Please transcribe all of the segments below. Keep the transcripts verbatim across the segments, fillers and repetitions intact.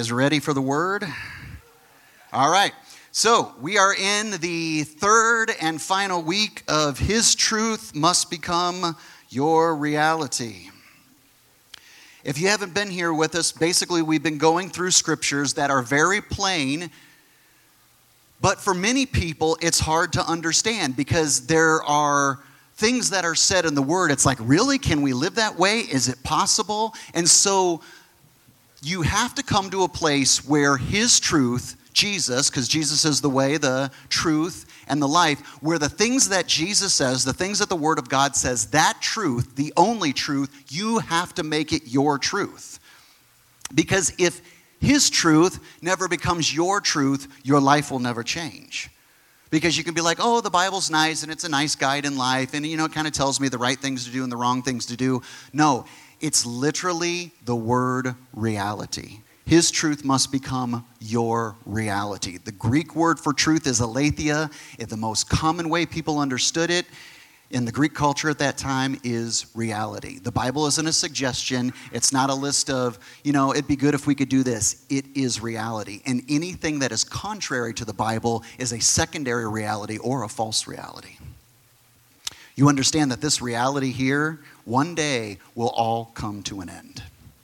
guys ready for the word? All right. So we are in the third and final week of His Truth Must Become Your Reality. If you haven't been here with us, basically we've been going through scriptures that are very plain, but for many people it's hard to understand because there are things that are said in the Word. It's like, really? Can we live that way? Is it possible? And so you have to come to a place where His truth, Jesus, because Jesus is the way, the truth, and the life, where the things that Jesus says, the things that the Word of God says, that truth, the only truth, you have to make it your truth. Because if His truth never becomes your truth, your life will never change. Because you can be like, oh, the Bible's nice, and it's a nice guide in life, and, you know, it kind of tells me the right things to do and the wrong things to do. No, it's literally the word reality. His truth must become your reality. The Greek word for truth is aletheia. The most common way people understood it in the Greek culture at that time is reality. The Bible isn't a suggestion. It's not a list of, you know, it'd be good if we could do this. It is reality. And anything that is contrary to the Bible is a secondary reality or a false reality. You understand that this reality here, one day, will all come to an end.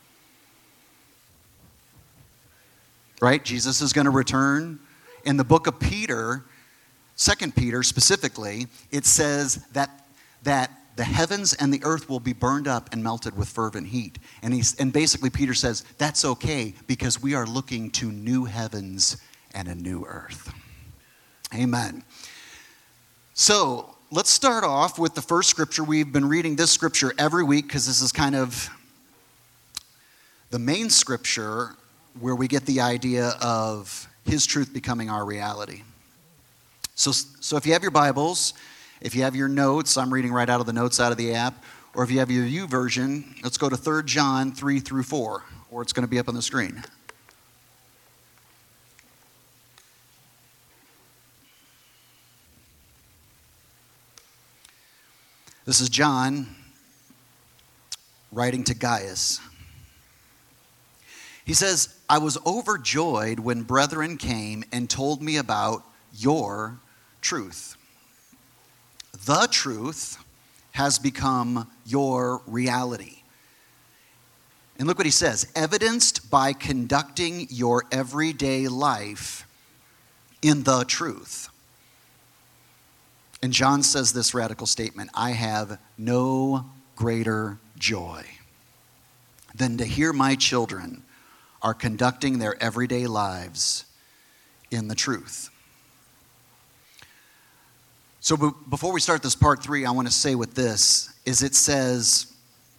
Right? Jesus is going to return. In the book of Peter, Second Peter specifically, it says that, that the heavens and the earth will be burned up and melted with fervent heat. And, he's, and basically Peter says, that's okay because we are looking to new heavens and a new earth. Amen. So let's start off with the first scripture. We've been reading this scripture every week because this is kind of the main scripture where we get the idea of His truth becoming our reality. So, so if you have your Bibles, if you have your notes, I'm reading right out of the notes out of the app, or if you have your U version, let's go to Third John three through four, or it's going to be up on the screen. This is John writing to Gaius. He says, I was overjoyed when brethren came and told me about your truth. The truth has become your reality. And look what he says, evidenced by conducting your everyday life in the truth. And John says this radical statement, I have no greater joy than to hear my children are conducting their everyday lives in the truth. So b- before we start this part three, I want to say with this, is it says,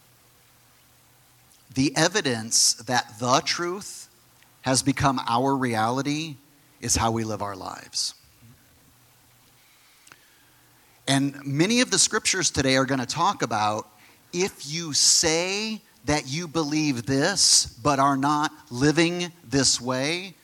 the evidence that the truth has become our reality is how we live our lives. And many of the scriptures today are going to talk about if you say that you believe this, but are not living this way,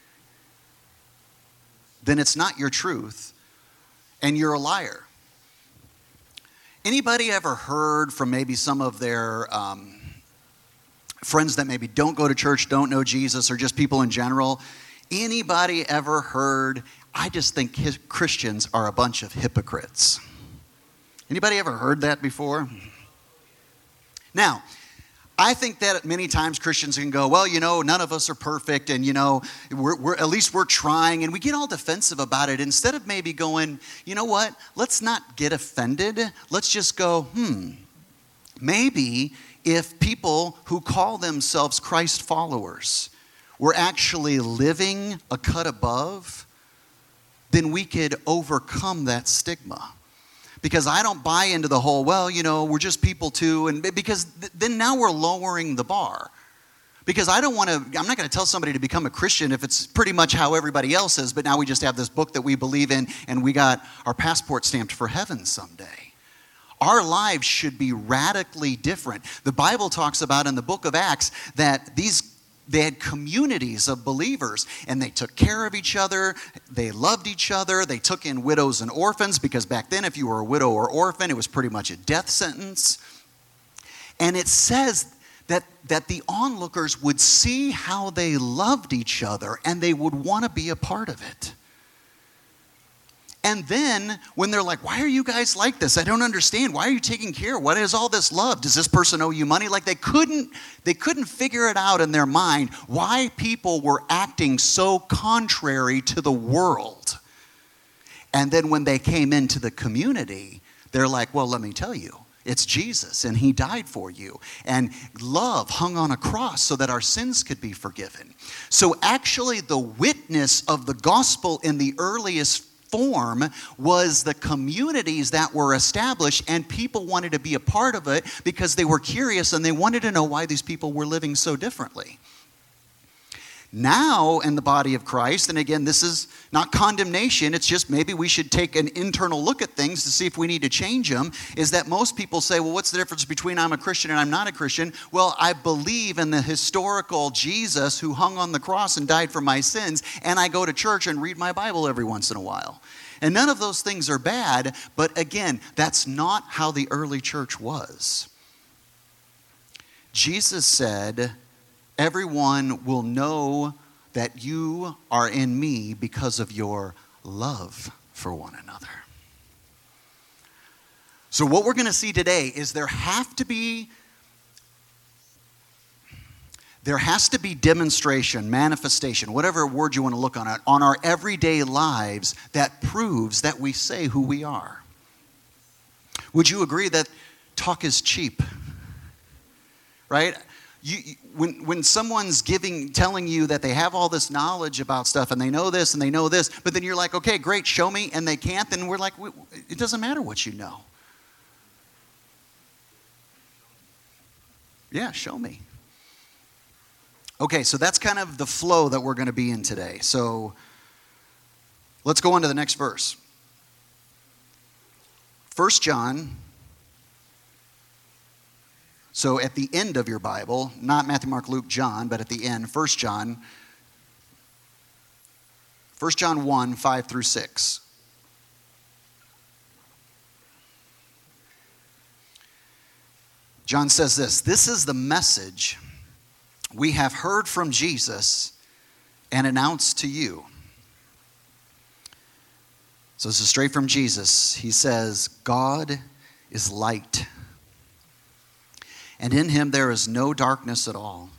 then it's not your truth, and you're a liar. Anybody ever heard from maybe some of their um, friends that maybe don't go to church, don't know Jesus, or just people in general? Anybody ever heard, I just think his Christians are a bunch of hypocrites? Anybody ever heard that before? Now, I think that many times Christians can go, well, you know, none of us are perfect, and, you know, we're, we're at least we're trying, and we get all defensive about it instead of maybe going, you know what, let's not get offended. Let's just go, hmm, maybe if people who call themselves Christ followers were actually living a cut above, then we could overcome that stigma. Because I don't buy into the whole, well, you know, we're just people too. And because th- then now we're lowering the bar. Because I don't want to, I'm not going to tell somebody to become a Christian if it's pretty much how everybody else is. But now we just have this book that we believe in and we got our passport stamped for heaven someday. Our lives should be radically different. The Bible talks about in the book of Acts that these They had communities of believers, and they took care of each other. They loved each other. They took in widows and orphans, because back then, if you were a widow or orphan, it was pretty much a death sentence. And it says that, that the onlookers would see how they loved each other and they would want to be a part of it. And then when they're like, why are you guys like this? I don't understand. Why are you taking care? What is all this love? Does this person owe you money? Like they couldn't, they couldn't figure it out in their mind why people were acting so contrary to the world. And then when they came into the community, they're like, well, let me tell you, it's Jesus and he died for you. And love hung on a cross so that our sins could be forgiven. So actually the witness of the gospel in the earliest form was the communities that were established, and people wanted to be a part of it because they were curious and they wanted to know why these people were living so differently. Now in the body of Christ, and again, this is not condemnation, it's just maybe we should take an internal look at things to see if we need to change them, is that most people say, well, what's the difference between I'm a Christian and I'm not a Christian? Well, I believe in the historical Jesus who hung on the cross and died for my sins, and I go to church and read my Bible every once in a while. And none of those things are bad, but again, that's not how the early church was. Jesus said, everyone will know that you are in me because of your love for one another. So what we're going to see today is there have to be there has to be demonstration, manifestation, whatever word you want to look on it, on our everyday lives that proves that we say who we are. Would you agree that talk is cheap? Right? You, when when someone's giving, telling you that they have all this knowledge about stuff and they know this and they know this, but then you're like, okay, great, show me, and they can't, then we're like, it doesn't matter what you know. Yeah, show me. Okay, so that's kind of the flow that we're going to be in today. So let's go on to the next verse. First John. So at the end of your Bible, not Matthew, Mark, Luke, John, but at the end, First John. First John one, five through six. John says this, this is the message we have heard from Jesus and announced to you. So this is straight from Jesus. He says, God is light, and in him there is no darkness at all.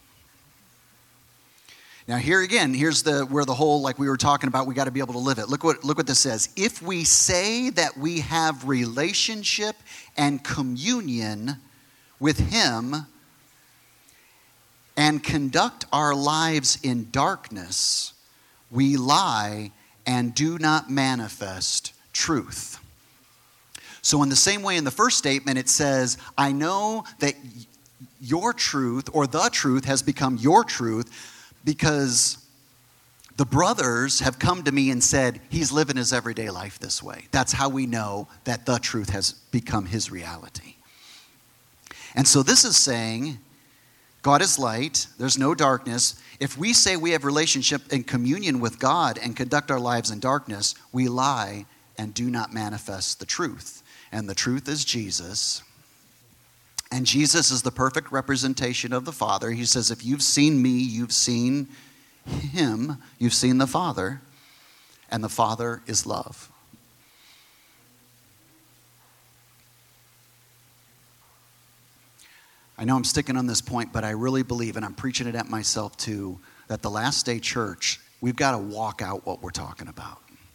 Now here again, here's the where the whole, like we were talking about, we got to be able to live it. Look what look what this says. If we say that we have relationship and communion with him and conduct our lives in darkness, we lie and do not manifest truth. So in the same way in the first statement, it says, I know that your truth or the truth has become your truth because the brothers have come to me and said, he's living his everyday life this way. That's how we know that the truth has become his reality. And so this is saying, God is light, there's no darkness. If we say we have relationship and communion with God and conduct our lives in darkness, we lie and do not manifest the truth. And the truth is Jesus. And Jesus is the perfect representation of the Father. He says, if you've seen me, you've seen him, you've seen the Father, and the Father is love. I know I'm sticking on this point, but I really believe, and I'm preaching it at myself too, that the last day church, we've got to walk out what we're talking about.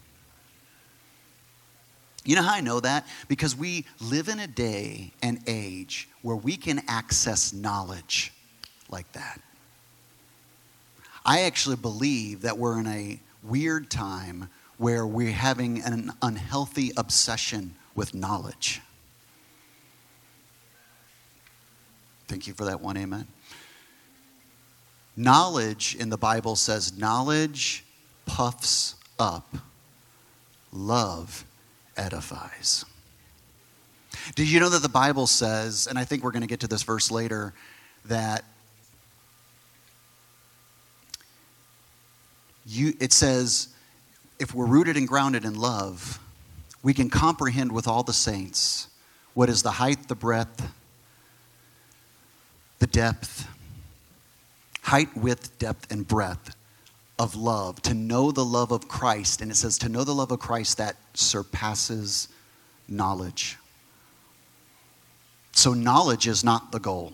You know how I know that? Because we live in a day and age where we can access knowledge like that. I actually believe that we're in a weird time where we're having an unhealthy obsession with knowledge. Thank you for that one, amen. Knowledge in the Bible says knowledge puffs up, love edifies. Did you know that the Bible says, and I think we're going to get to this verse later, that you it says, if we're rooted and grounded in love, we can comprehend with all the saints what is the height, the breadth, the the depth, height, width, depth, and breadth of love, to know the love of Christ. And it says to know the love of Christ that surpasses knowledge. So knowledge is not the goal.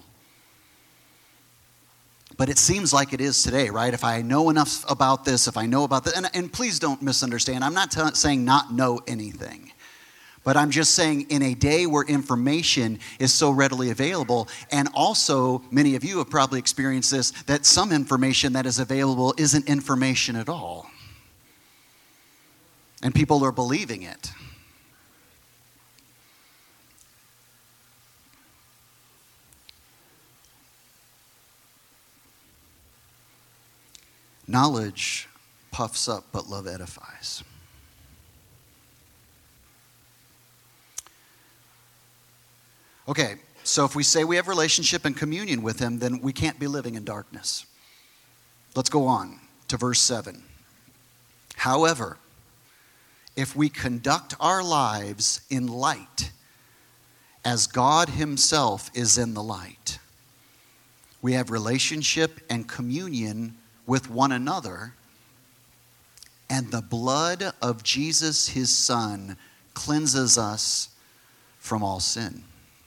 But it seems like it is today, right? If I know enough about this, if I know about this, and, and please don't misunderstand, I'm not t- saying not know anything. But I'm just saying in a day where information is so readily available, and also many of you have probably experienced this, that some information that is available isn't information at all. And people are believing it. Knowledge puffs up, but love edifies. Okay, so if we say we have relationship and communion with him, then we can't be living in darkness. Let's go on to verse seven. However, if we conduct our lives in light, as God himself is in the light, we have relationship and communion with one another, and the blood of Jesus, his Son, cleanses us from all sin.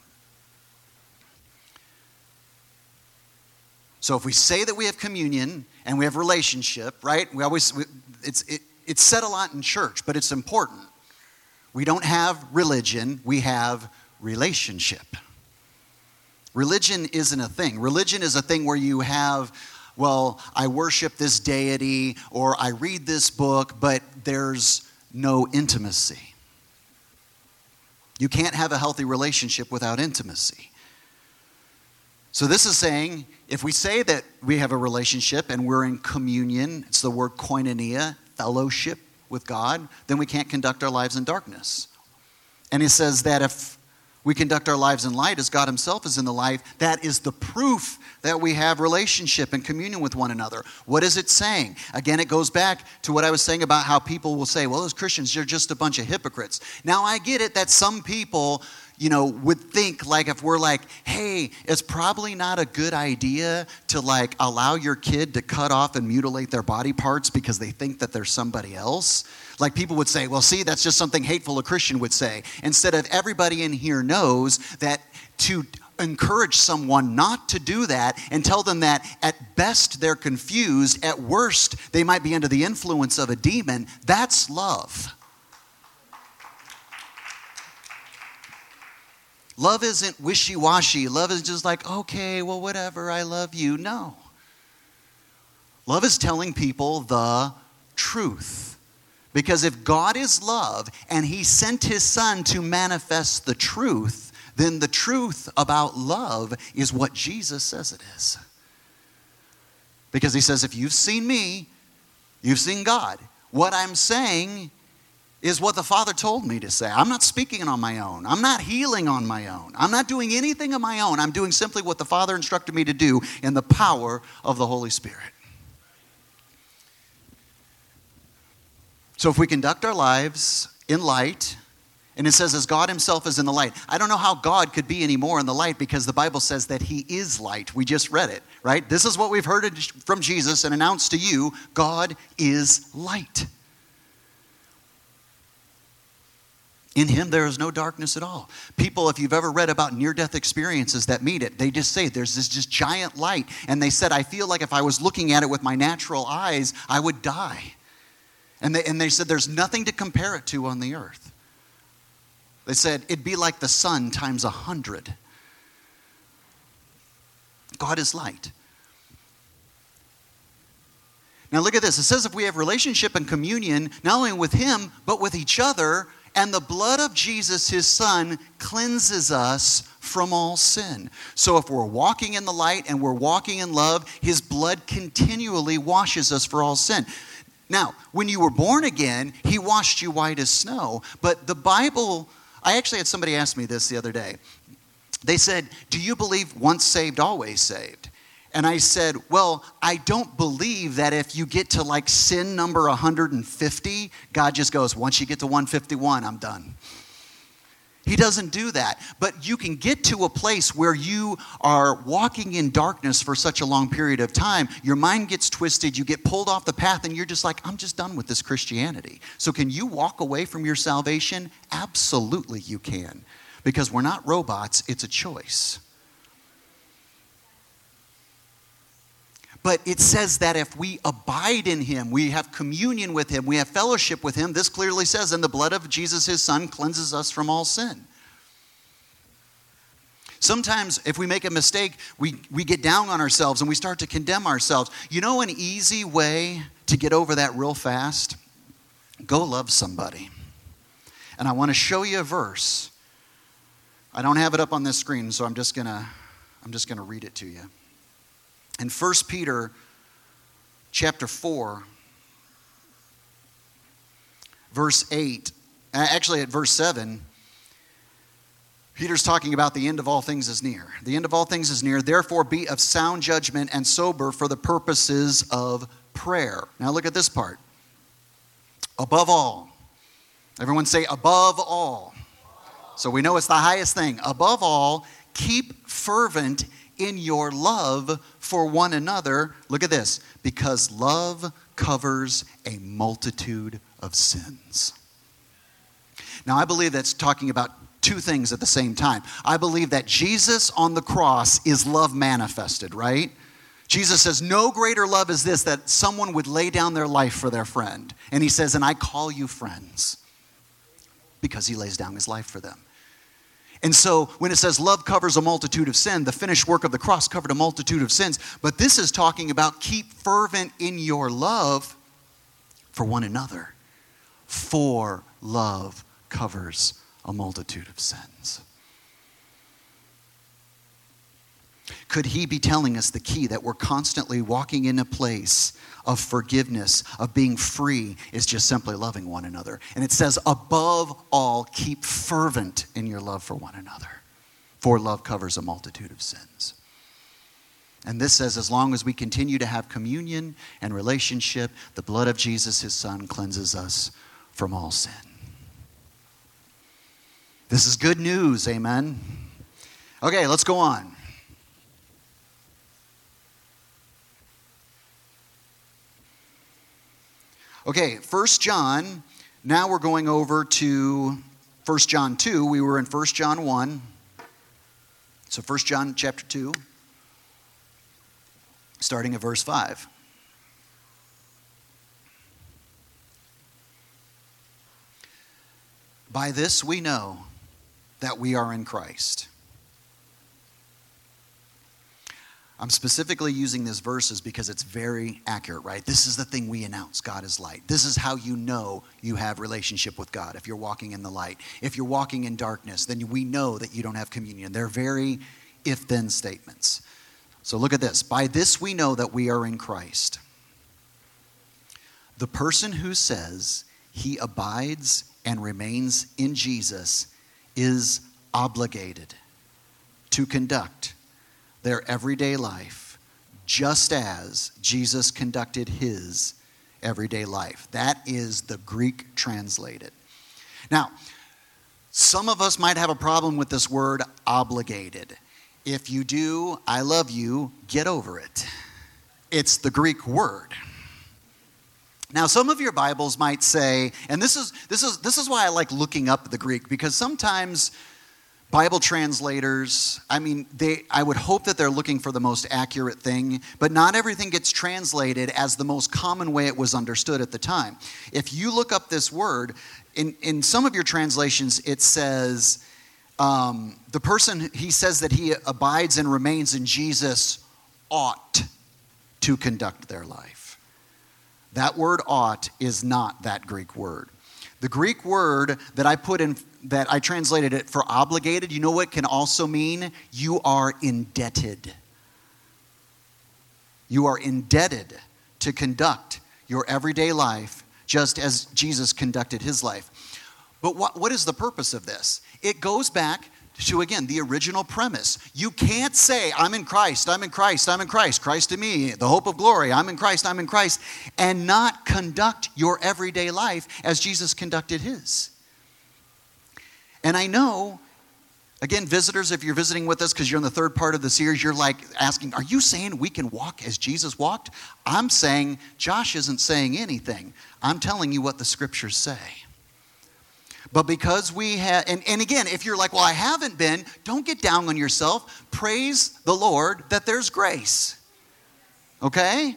So if we say that we have communion and we have relationship, right? We always we, it's it, it's said a lot in church, but it's important. We don't have religion, we have relationship. Religion isn't a thing. Religion is a thing where you have, well, I worship this deity or I read this book, but there's no intimacy. You can't have a healthy relationship without intimacy. So this is saying, if we say that we have a relationship and we're in communion, it's the word koinonia, fellowship with God, then we can't conduct our lives in darkness. And it says that if we conduct our lives in light as God himself is in the light, that is the proof that we have relationship and communion with one another. What is it saying? Again, it goes back to what I was saying about how people will say, well, those Christians, they're just a bunch of hypocrites. Now, I get it that some people, you know, would think like if we're like, hey, it's probably not a good idea to like allow your kid to cut off and mutilate their body parts because they think that they're somebody else. Like people would say, well, see, that's just something hateful a Christian would say. Instead of everybody in here knows that to encourage someone not to do that and tell them that at best they're confused, at worst they might be under the influence of a demon, that's love. Love isn't wishy-washy. Love is just like, okay, well, whatever, I love you. No. Love is telling people the truth. Because if God is love and he sent his Son to manifest the truth, then the truth about love is what Jesus says it is. Because he says, if you've seen me, you've seen God. What I'm saying is what the Father told me to say. I'm not speaking on my own. I'm not healing on my own. I'm not doing anything on my own. I'm doing simply what the Father instructed me to do in the power of the Holy Spirit. So if we conduct our lives in light, and it says as God himself is in the light. I don't know how God could be any more in the light because the Bible says that he is light. We just read it, right? This is what we've heard from Jesus and announced to you. God is light. In him there is no darkness at all. People, if you've ever read about near-death experiences that meet it, they just say there's this just giant light. And they said, I feel like if I was looking at it with my natural eyes, I would die. And they, and they said there's nothing to compare it to on the earth. They said it'd be like the sun times a hundred. God is light. Now look at this. It says if we have relationship and communion, not only with him, but with each other, and the blood of Jesus, his Son, cleanses us from all sin. So if we're walking in the light and we're walking in love, his blood continually washes us for all sin. Now, when you were born again, he washed you white as snow. But the Bible, I actually had somebody ask me this the other day. They said, do you believe once saved, always saved? And I said, well, I don't believe that if you get to like sin number one hundred fifty, God just goes, once you get to one fifty-one, I'm done. He doesn't do that. But you can get to a place where you are walking in darkness for such a long period of time. Your mind gets twisted. You get pulled off the path and you're just like, I'm just done with this Christianity. So can you walk away from your salvation? Absolutely you can. Because we're not robots. It's a choice. But it says that if we abide in him, we have communion with him, we have fellowship with him, this clearly says, and the blood of Jesus, his son, cleanses us from all sin. Sometimes if we make a mistake, we, we get down on ourselves and we start to condemn ourselves. You know an easy way to get over that real fast? Go love somebody. And I want to show you a verse. I don't have it up on this screen, so I'm just gonna I'm just gonna read it to you. In First Peter chapter four, verse eight, actually at verse seven, Peter's talking about the end of all things is near. The end of all things is near. Therefore be of sound judgment and sober for the purposes of prayer. Now look at this part. Above all. Everyone say above all. So we know it's the highest thing. Above all, keep fervent in your love for one another. Look at this. Because love covers a multitude of sins. Now, I believe that's talking about two things at the same time. I believe that Jesus on the cross is love manifested, right? Jesus says, no greater love is this, that someone would lay down their life for their friend. And he says, and I call you friends. Because he lays down his life for them. And so when it says love covers a multitude of sin, the finished work of the cross covered a multitude of sins. But this is talking about keep fervent in your love for one another. For love covers a multitude of sins. Could he be telling us the key that we're constantly walking in a place of forgiveness, of being free, is just simply loving one another? And it says, above all, keep fervent in your love for one another. For love covers a multitude of sins. And this says, as long as we continue to have communion and relationship, the blood of Jesus, his son, cleanses us from all sin. This is good news, amen? Okay, let's go on. Okay, First John, now we're going over to First John two. We were in First John one. So First John chapter two, starting at verse five. By this we know that we are in Christ. I'm specifically using these verses because it's very accurate, right? This is the thing we announce. God is light. This is how you know you have relationship with God, if you're walking in the light. If you're walking in darkness, then we know that you don't have communion. They're very if-then statements. So look at this. By this we know that we are in Christ. The person who says he abides and remains in Jesus is obligated to conduct their everyday life just as Jesus conducted his everyday life. That is the Greek translated. Now, some of us might have a problem with this word obligated. If you do, I love you, get over it. It's the Greek word. Now, some of your Bibles might say, and this is this is this is why I like looking up the Greek, because sometimes Bible translators, I mean, they I would hope that they're looking for the most accurate thing, but not everything gets translated as the most common way it was understood at the time. If you look up this word, in, in some of your translations, it says, um, the person, he says that he abides and remains in Jesus ought to conduct their life. That word ought is not that Greek word. The Greek word that I put in, that I translated it for obligated, you know what it can also mean? You are indebted. You are indebted to conduct your everyday life just as Jesus conducted his life. But what, what is the purpose of this? It goes back to, again, the original premise. You can't say, I'm in Christ, I'm in Christ, I'm in Christ, Christ in me, the hope of glory, I'm in Christ, I'm in Christ, and not conduct your everyday life as Jesus conducted his. And I know, again, visitors, if you're visiting with us because you're in the third part of the series, you're like asking, are you saying we can walk as Jesus walked? I'm saying Josh isn't saying anything. I'm telling you what the scriptures say. But because we have, and, and again, if you're like, well, I haven't been, don't get down on yourself. Praise the Lord that there's grace. Okay?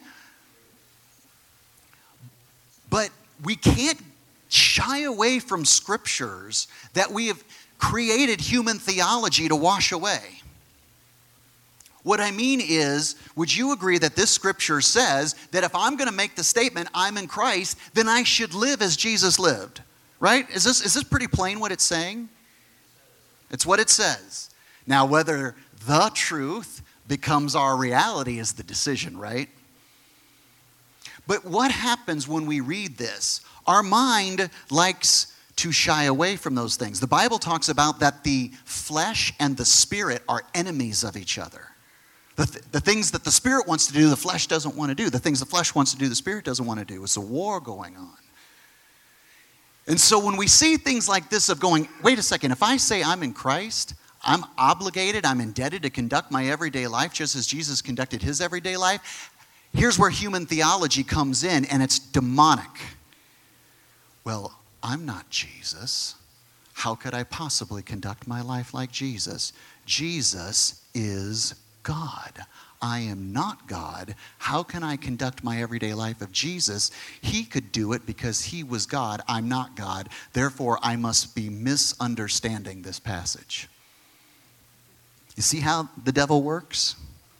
But we can't shy away from scriptures that we have created human theology to wash away. What I mean is, would you agree that this scripture says that if I'm going to make the statement, I'm in Christ, then I should live as Jesus lived? Right? Is this, is this pretty plain what it's saying? It's what it says. Now, whether the truth becomes our reality is the decision, right? But what happens when we read this? Our mind likes to shy away from those things. The Bible talks about that the flesh and the spirit are enemies of each other. The, th- the things that the spirit wants to do, the flesh doesn't want to do. The things the flesh wants to do, the spirit doesn't want to do. It's a war going on. And so when we see things like this of going, wait a second, if I say I'm in Christ, I'm obligated, I'm indebted to conduct my everyday life just as Jesus conducted his everyday life, here's where human theology comes in, and it's demonic. Well, I'm not Jesus. How could I possibly conduct my life like Jesus? Jesus is God. I am not God. How can I conduct my everyday life of Jesus? He could do it because he was God. I'm not God. Therefore, I must be misunderstanding this passage. You see how the devil works?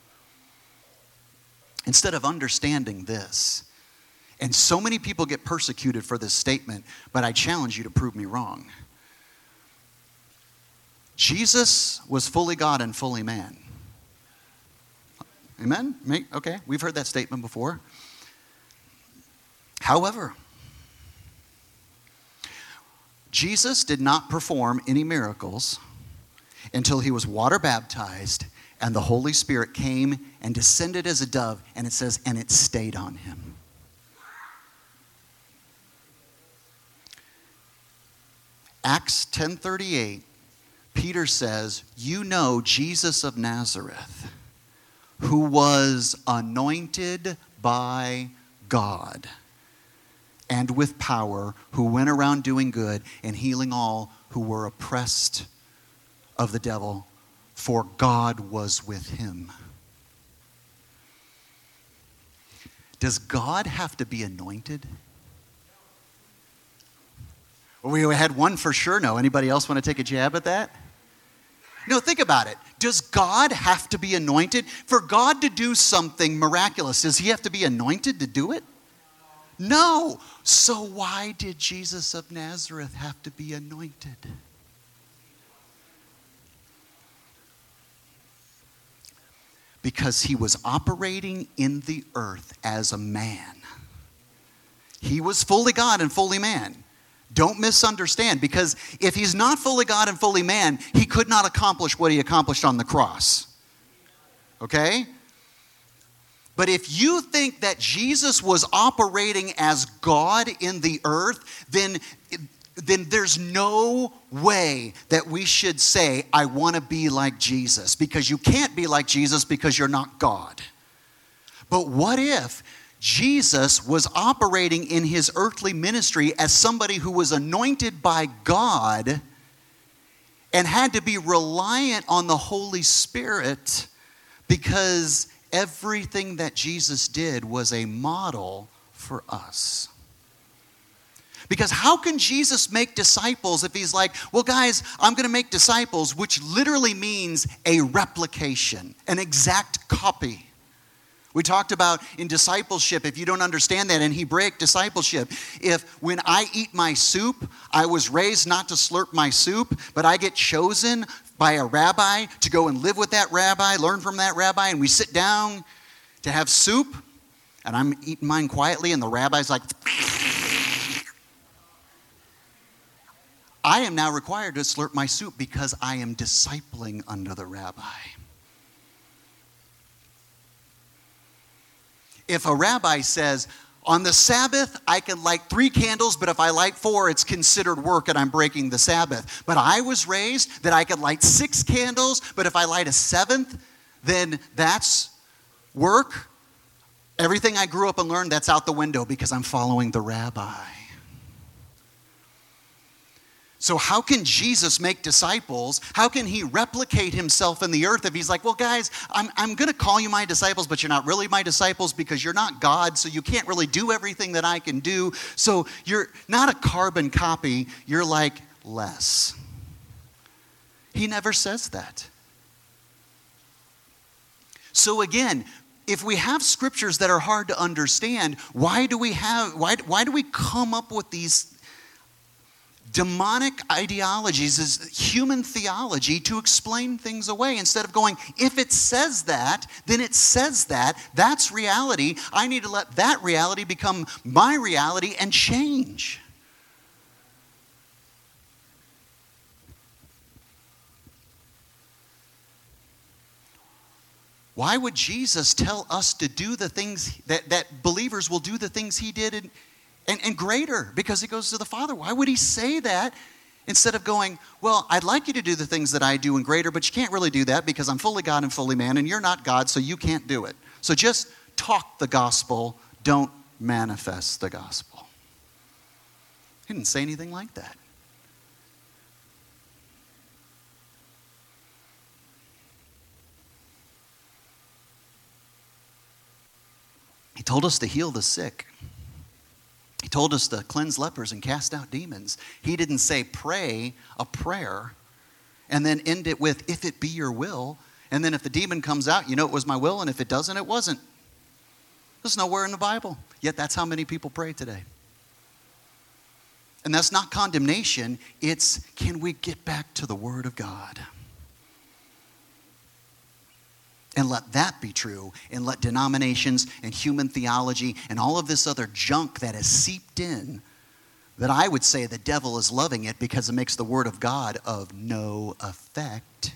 Instead of understanding this, and so many people get persecuted for this statement, but I challenge you to prove me wrong. Jesus was fully God and fully man. Amen? Okay, we've heard that statement before. However, Jesus did not perform any miracles until he was water baptized and the Holy Spirit came and descended as a dove, and it says, and it stayed on him. Acts ten thirty-eight, Peter says, you know Jesus of Nazareth, who was anointed by God and with power, who went around doing good and healing all who were oppressed of the devil, for God was with him. Does God have to be anointed? Well, we had one for sure. No. Anybody else want to take a jab at that? No, think about it. Does God have to be anointed? For God to do something miraculous, does he have to be anointed to do it? No. So why did Jesus of Nazareth have to be anointed? Because he was operating in the earth as a man. He was fully God and fully man. Don't misunderstand, because if he's not fully God and fully man, he could not accomplish what he accomplished on the cross. Okay? But if you think that Jesus was operating as God in the earth, then, then there's no way that we should say, I want to be like Jesus. Because you can't be like Jesus because you're not God. But what if Jesus was operating in his earthly ministry as somebody who was anointed by God and had to be reliant on the Holy Spirit, because everything that Jesus did was a model for us? Because how can Jesus make disciples if he's like, well, guys, I'm going to make disciples, which literally means a replication, an exact copy. We talked about in discipleship, if you don't understand that, in Hebraic discipleship, if when I eat my soup, I was raised not to slurp my soup, but I get chosen by a rabbi to go and live with that rabbi, learn from that rabbi, and we sit down to have soup, and I'm eating mine quietly, and the rabbi's like, I am now required to slurp my soup because I am discipling under the rabbi. If a rabbi says, On the Sabbath, I can light three candles, but if I light four, it's considered work and I'm breaking the Sabbath. But I was raised that I could light six candles, but if I light a seventh, then that's work. Everything I grew up and learned, that's out the window because I'm following the rabbi. So how can Jesus make disciples? How can he replicate himself in the earth if he's like, well, guys, I'm, I'm going to call you my disciples, but you're not really my disciples because you're not God, so you can't really do everything that I can do. So you're not a carbon copy. You're like less. He never says that. So again, if we have scriptures that are hard to understand, why do we have, why, why do we come up with these demonic ideologies as human theology to explain things away instead of going, if it says that, then it says that. That's reality. I need to let that reality become my reality and change. Why would Jesus tell us to do the things that, that believers will do the things he did in, And, and greater, because he goes to the Father? Why would he say that instead of going, well, I'd like you to do the things that I do and greater, but you can't really do that because I'm fully God and fully man, and you're not God, so you can't do it. So just talk the gospel, don't manifest the gospel. He didn't say anything like that. He told us to heal the sick. He told us to cleanse lepers and cast out demons. He didn't say pray a prayer and then end it with, if it be your will. And then if the demon comes out, you know it was my will, and if it doesn't, it wasn't. There's nowhere in the Bible. Yet that's how many people pray today. And that's not condemnation. It's, can we get back to the Word of God? And let that be true, and let denominations and human theology and all of this other junk that has seeped in, that I would say the devil is loving it because it makes the Word of God of no effect.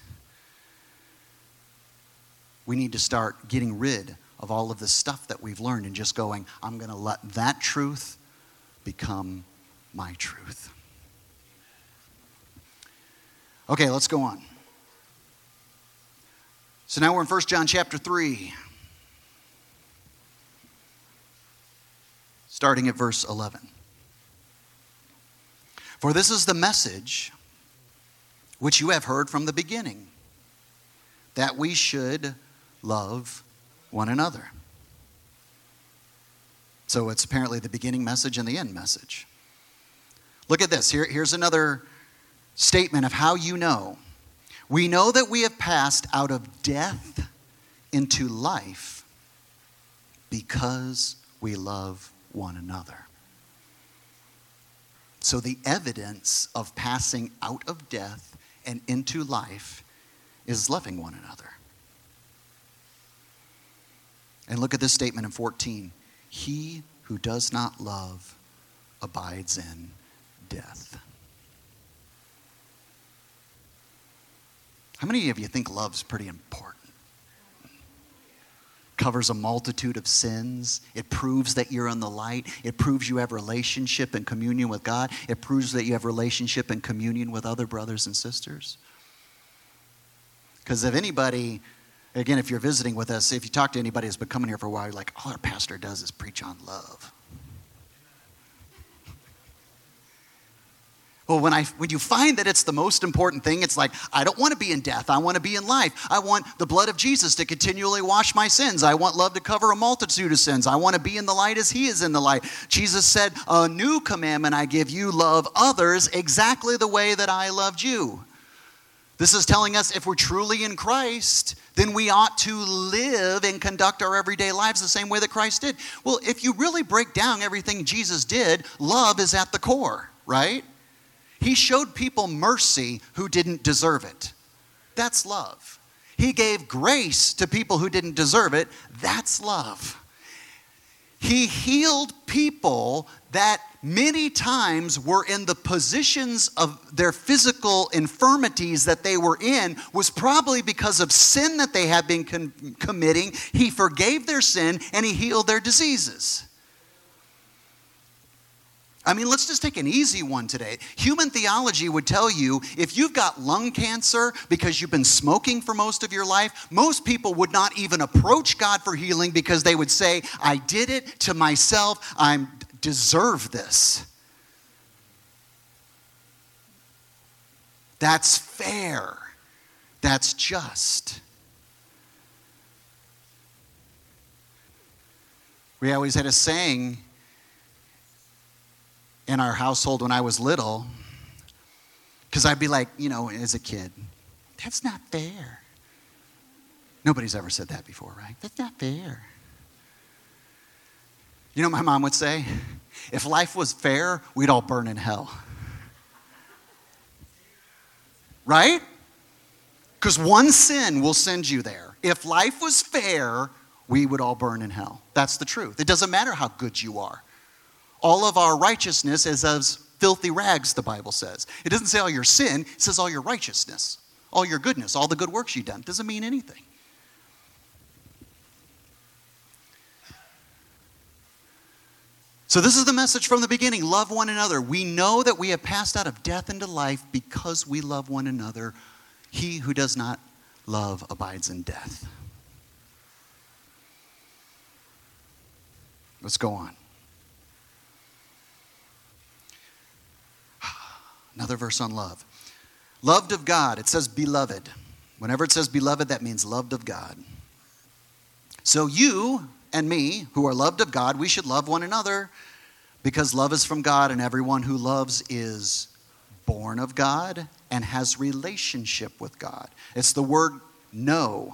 We need to start getting rid of all of this stuff that we've learned and just going, I'm going to let that truth become my truth. Okay, let's go on. So now we're in First John chapter three, starting at verse eleven. For this is the message which you have heard from the beginning, that we should love one another. So it's apparently the beginning message and the end message. Look at this. Here, here's another statement of how you know. We know that we have passed out of death into life because we love one another. So the evidence of passing out of death and into life is loving one another. And look at this statement in fourteen. He who does not love abides in death. How many of you think love's pretty important? Covers a multitude of sins. It proves that you're in the light. It proves you have relationship and communion with God. It proves that you have relationship and communion with other brothers and sisters. Because if anybody, again, if you're visiting with us, if you talk to anybody who's been coming here for a while, you're like, all our pastor does is preach on love. Well, when I when you find that it's the most important thing, it's like, I don't want to be in death. I want to be in life. I want the blood of Jesus to continually wash my sins. I want love to cover a multitude of sins. I want to be in the light as he is in the light. Jesus said, a new commandment I give you, love others exactly the way that I loved you. This is telling us if we're truly in Christ, then we ought to live and conduct our everyday lives the same way that Christ did. Well, if you really break down everything Jesus did, love is at the core, right? He showed people mercy who didn't deserve it. That's love. He gave grace to people who didn't deserve it. That's love. He healed people that many times were in the positions of their physical infirmities that they were in was probably because of sin that they had been com- committing. He forgave their sin and he healed their diseases. I mean, let's just take an easy one today. Human theology would tell you if you've got lung cancer because you've been smoking for most of your life, most people would not even approach God for healing because they would say, I did it to myself. I deserve this. That's fair. That's just. We always had a saying in our household when I was little, because I'd be like, you know, as a kid, that's not fair. Nobody's ever said that before, right? That's not fair. You know what my mom would say? If life was fair, we'd all burn in hell. Right? Because one sin will send you there. If life was fair, we would all burn in hell. That's the truth. It doesn't matter how good you are. All of our righteousness is as filthy rags, the Bible says. It doesn't say all your sin, it says all your righteousness, all your goodness, all the good works you've done. It doesn't mean anything. So this is the message from the beginning. Love one another. We know that we have passed out of death into life because we love one another. He who does not love abides in death. Let's go on. Another verse on love. Loved of God. It says beloved. Whenever it says beloved, that means loved of God. So you and me, who are loved of God, we should love one another because love is from God, and everyone who loves is born of God and has relationship with God. It's the word know.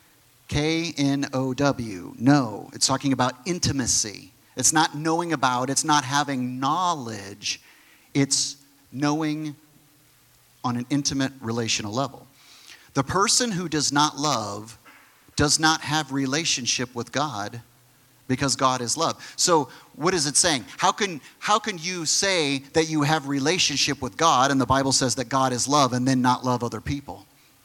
K N O W. Know. It's talking about intimacy. It's not knowing about, it's not having knowledge. It's knowing on an intimate relational level. The person who does not love does not have relationship with God because God is love. So what is it saying? How can, how can you say that you have relationship with God and the Bible says that God is love and then not love other people?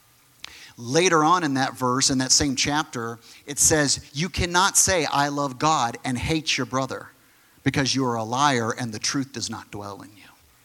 Later on in that verse, in that same chapter, it says you cannot say I love God and hate your brother because you are a liar and the truth does not dwell in you.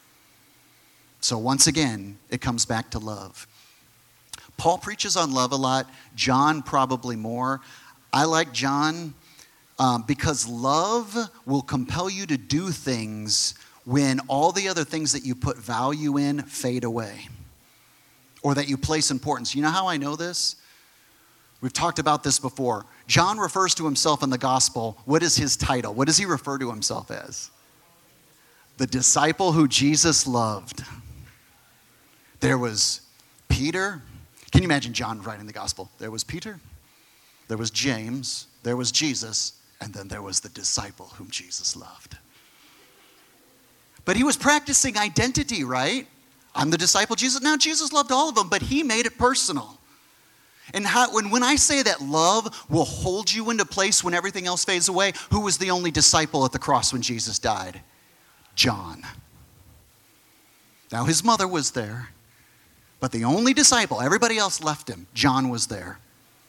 So once again, it comes back to love. Paul preaches on love a lot. John probably more. I like John um, because love will compel you to do things when all the other things that you put value in fade away or that you place importance. You know how I know this? We've talked about this before. John refers to himself in the gospel. What is his title? What does he refer to himself as? The disciple who Jesus loved. There was Peter. Can you imagine John writing the gospel? There was Peter, there was James, there was Jesus, and then there was the disciple whom Jesus loved. But he was practicing identity, right? I'm the disciple of Jesus. Now, Jesus loved all of them, but he made it personal. And how, when, when I say that love will hold you into place when everything else fades away, who was the only disciple at the cross when Jesus died? John. Now, his mother was there. But the only disciple, everybody else left him. John was there.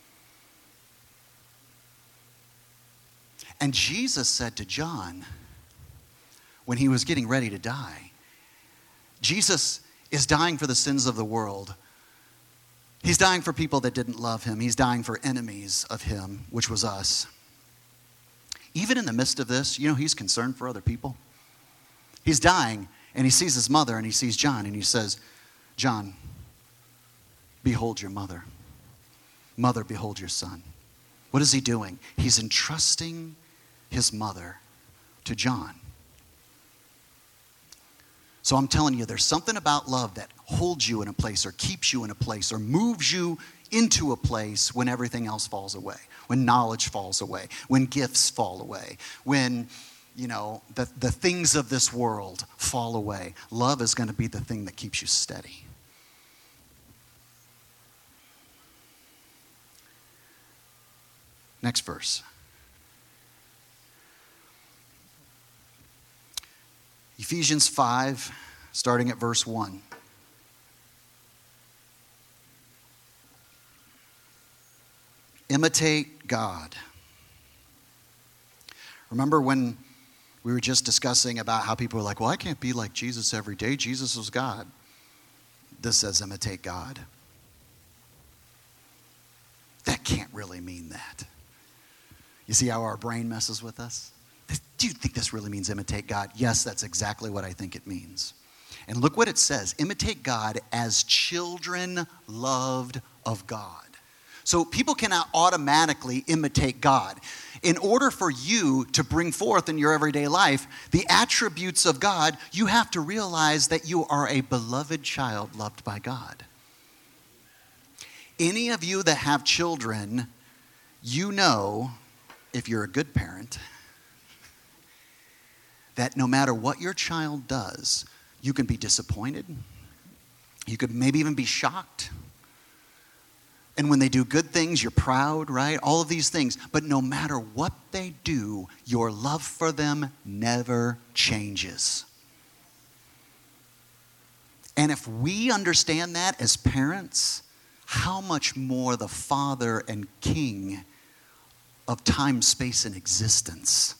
And Jesus said to John, when he was getting ready to die, Jesus is dying for the sins of the world. He's dying for people that didn't love him. He's dying for enemies of him, which was us. Even in the midst of this, you know, he's concerned for other people. He's dying, and he sees his mother, and he sees John, and he says, John, behold your mother. Mother, behold your son. What is he doing? He's entrusting his mother to John. So I'm telling you, there's something about love that holds you in a place or keeps you in a place or moves you into a place when everything else falls away, when knowledge falls away, when gifts fall away, when, you know, the, the things of this world fall away. Love is going to be the thing that keeps you steady. Next verse. Ephesians five, starting at verse one. Imitate God. Remember when We were just discussing about how people are like, well, I can't be like Jesus every day. Jesus was God. This says imitate God. That can't really mean that. You see how our brain messes with us? Do you think this really means imitate God? Yes, that's exactly what I think it means. And look what it says. Imitate God as children loved of God. So people cannot automatically imitate God. In order for you to bring forth in your everyday life the attributes of God, you have to realize that you are a beloved child loved by God. Any of you that have children, you know, if you're a good parent, that no matter what your child does, you can be disappointed. You could maybe even be shocked. And when they do good things, you're proud, right? All of these things. But no matter what they do, your love for them never changes. And if we understand that as parents, how much more the Father and King of time, space, and existence.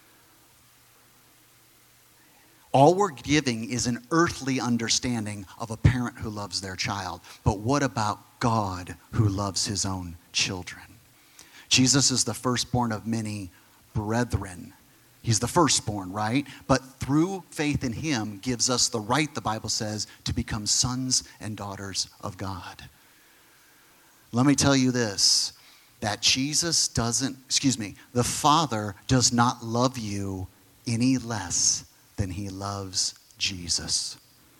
All we're giving is an earthly understanding of a parent who loves their child. But what about God who loves his own children? Jesus is the firstborn of many brethren. He's the firstborn, right? But through faith in him gives us the right, the Bible says, to become sons and daughters of God. Let me tell you this, that Jesus doesn't, excuse me, the Father does not love you any less than he loves Jesus.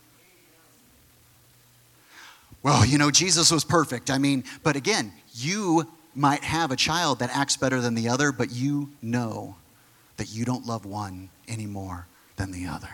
Well, you know, Jesus was perfect. I mean, but again, you might have a child that acts better than the other, but you know that you don't love one any more than the other.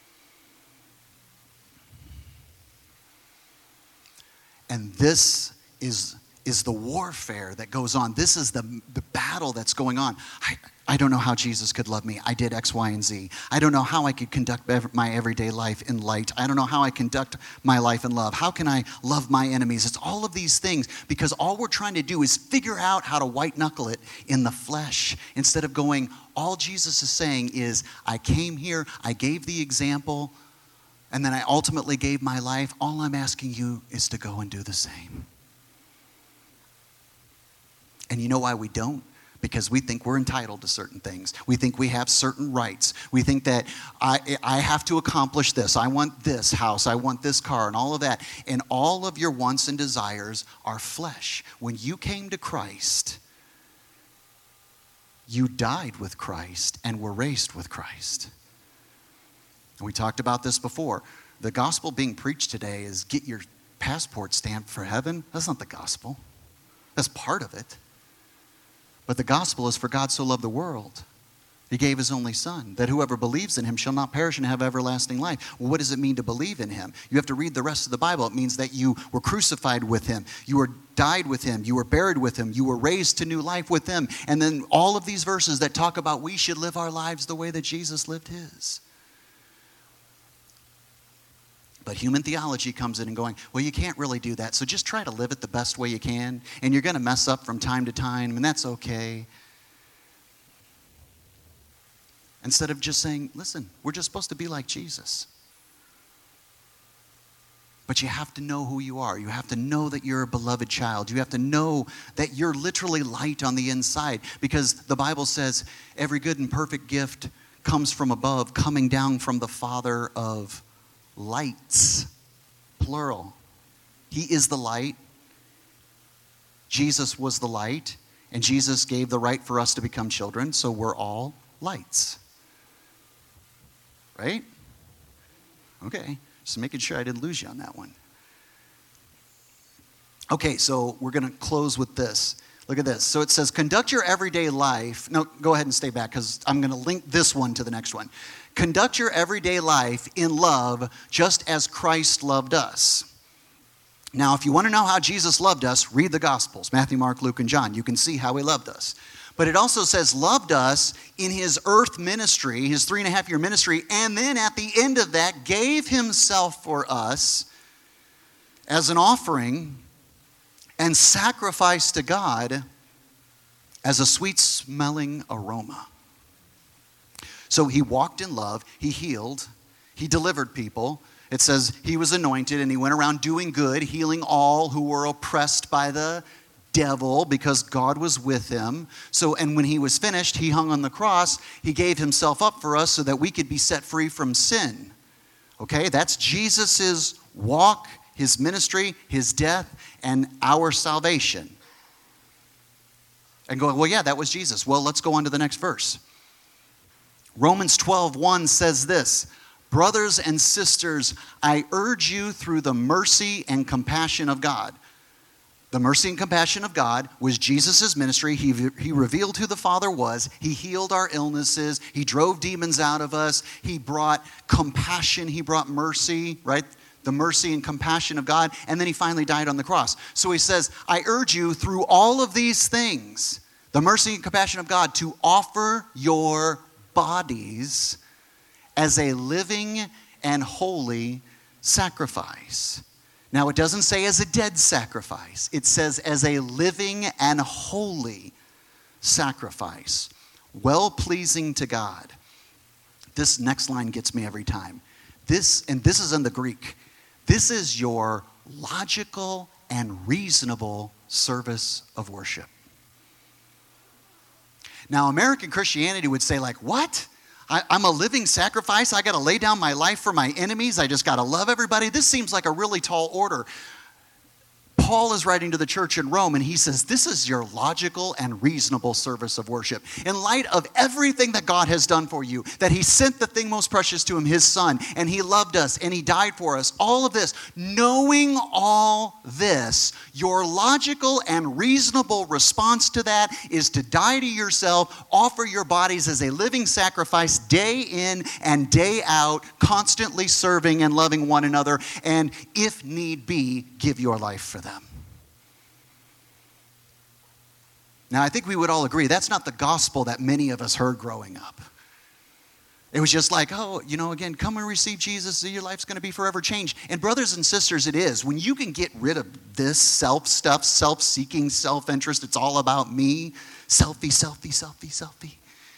And this is is the warfare that goes on. This is the, the battle that's going on. I, I don't know how Jesus could love me. I did X, Y, and Z. I don't know how I could conduct my everyday life in light. I don't know how I conduct my life in love. How can I love my enemies? It's all of these things because all we're trying to do is figure out how to white knuckle it in the flesh instead of going, all Jesus is saying is, I came here, I gave the example, and then I ultimately gave my life. All I'm asking you is to go and do the same. And you know why we don't? Because we think we're entitled to certain things. We think we have certain rights. We think that I, I have to accomplish this. I want this house. I want this car and all of that. And all of your wants and desires are flesh. When you came to Christ, you died with Christ and were raised with Christ. And we talked about this before. The gospel being preached today is get your passport stamped for heaven. That's not the gospel. That's part of it. But the gospel is for God so loved the world, he gave his only son, that whoever believes in him shall not perish and have everlasting life. Well, what does it mean to believe in him? You have to read the rest of the Bible. It means that you were crucified with him. You were died with him. You were buried with him. You were raised to new life with him. And then all of these verses that talk about we should live our lives the way that Jesus lived his. But human theology comes in and going, well, you can't really do that. So just try to live it the best way you can. And you're going to mess up from time to time, and that's okay. Instead of just saying, listen, we're just supposed to be like Jesus. But you have to know who you are. You have to know that you're a beloved child. You have to know that you're literally light on the inside. Because the Bible says every good and perfect gift comes from above, coming down from the Father of lights, plural. He is the light. Jesus was the light, and Jesus gave the right for us to become children, so we're all lights. Right? Okay, just making sure I didn't lose you on that one. Okay, so we're going to close with this. Look at this. So it says, conduct your everyday life. No, go ahead and stay back because I'm going to link this one to the next one. Conduct your everyday life in love just as Christ loved us. Now, if you want to know how Jesus loved us, read the Gospels, Matthew, Mark, Luke, and John. You can see how he loved us. But it also says loved us in his earth ministry, his three and a half year ministry, and then at the end of that gave himself for us as an offering and sacrifice to God as a sweet-smelling aroma. So he walked in love, he healed, he delivered people. It says he was anointed and he went around doing good, healing all who were oppressed by the devil because God was with him. So, and when he was finished, he hung on the cross. He gave himself up for us so that we could be set free from sin. Okay, that's Jesus's walk, his ministry, his death, and our salvation. And going, well, yeah, that was Jesus. Well, let's go on to the next verse. Romans twelve one says this, brothers and sisters, I urge you through the mercy and compassion of God. The mercy and compassion of God was Jesus' ministry. He, he revealed who the Father was. He healed our illnesses. He drove demons out of us. He brought compassion. He brought mercy, right? The mercy and compassion of God. And then he finally died on the cross. So he says, I urge you through all of these things, the mercy and compassion of God, to offer your bodies as a living and holy sacrifice. Now, it doesn't say as a dead sacrifice. It says as a living and holy sacrifice, well-pleasing to God. This next line gets me every time. This, and this is in the Greek, this is your logical and reasonable service of worship. Now, American Christianity would say, like, what? I, I'm a living sacrifice. I got to lay down my life for my enemies. I just got to love everybody. This seems like a really tall order. Paul is writing to the church in Rome, and he says, this is your logical and reasonable service of worship. In light of everything that God has done for you, that he sent the thing most precious to him, his son, and he loved us, and he died for us, all of this, knowing all this, your logical and reasonable response to that is to die to yourself, offer your bodies as a living sacrifice day in and day out, constantly serving and loving one another, and if need be, give your life for them. Now, I think we would all agree that's not the gospel that many of us heard growing up. It was just like, oh, you know, again, come and receive Jesus, your life's going to be forever changed. And brothers and sisters, it is. When you can get rid of this self stuff, self-seeking, self-interest, it's all about me, selfie, selfie, selfie, selfie.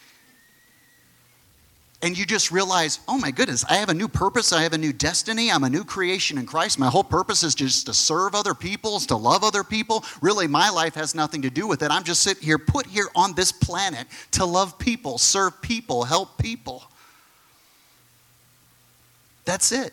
And you just realize, oh my goodness, I have a new purpose, I have a new destiny, I'm a new creation in Christ. My whole purpose is just to serve other people, is to love other people. Really, my life has nothing to do with it. I'm just sitting here, put here on this planet to love people, serve people, help people. That's it.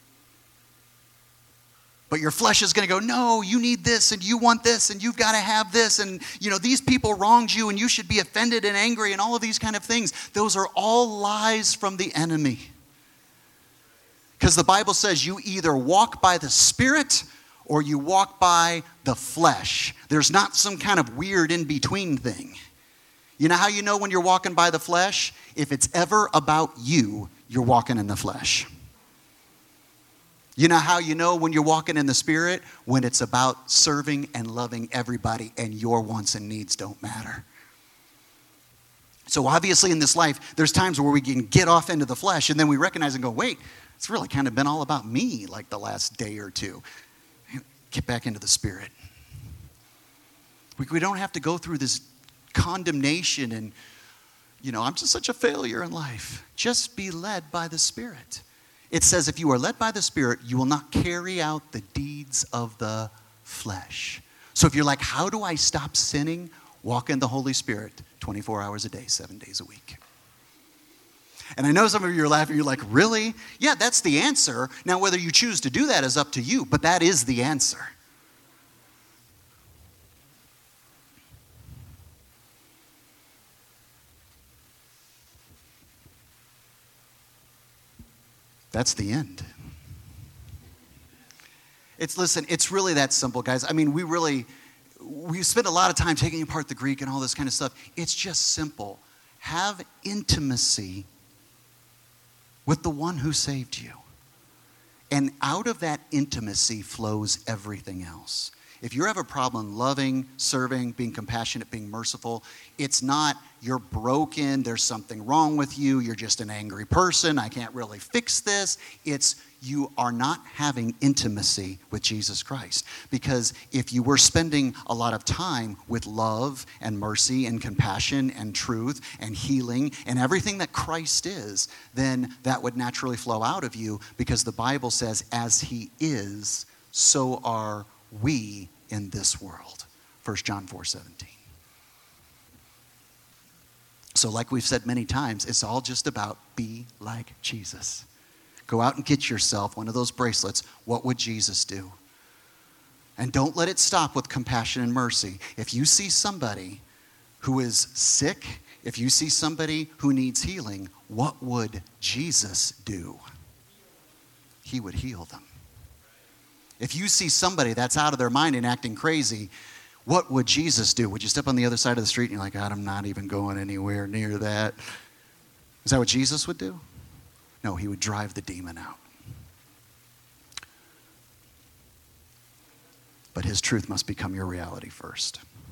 But your flesh is going to go, no, you need this and you want this and you've got to have this and, you know, these people wronged you and you should be offended and angry and all of these kind of things. Those are all lies from the enemy. Because the Bible says you either walk by the Spirit or you walk by the flesh. There's not some kind of weird in-between thing. You know how you know when you're walking by the flesh? If it's ever about you, you're walking in the flesh. You know how you know when you're walking in the Spirit? When it's about serving and loving everybody and your wants and needs don't matter. So obviously in this life, there's times where we can get off into the flesh and then we recognize and go, wait, it's really kind of been all about me like the last day or two. Get back into the Spirit. We, we don't have to go through this condemnation and, you know, I'm just such a failure in life. Just be led by the Spirit. It says if you are led by the Spirit, you will not carry out the deeds of the flesh. So if you're like, how do I stop sinning? Walk in the Holy Spirit twenty-four hours a day, seven days a week. And I know some of you are laughing. You're like, really? Yeah, that's the answer. Now, whether you choose to do that is up to you, but that is the answer. That's the end. It's, listen, it's really that simple, guys. I mean, we really, we spend a lot of time taking apart the Greek and all this kind of stuff. It's just simple. Have intimacy with the one who saved you. And out of that intimacy flows everything else. If you have a problem loving, serving, being compassionate, being merciful, it's not you're broken, there's something wrong with you, you're just an angry person, I can't really fix this. It's you are not having intimacy with Jesus Christ. Because if you were spending a lot of time with love and mercy and compassion and truth and healing and everything that Christ is, then that would naturally flow out of you, because the Bible says, as he is, so are we in this world. First John four seventeen. So like we've said many times, it's all just about be like Jesus. Go out and get yourself one of those bracelets. What would Jesus do? And don't let it stop with compassion and mercy. If you see somebody who is sick, if you see somebody who needs healing, what would Jesus do? He would heal them. If you see somebody that's out of their mind and acting crazy, what would Jesus do? Would you step on the other side of the street and you're like, God, I'm not even going anywhere near that? Is that what Jesus would do? No, he would drive the demon out. But his truth must become your reality first.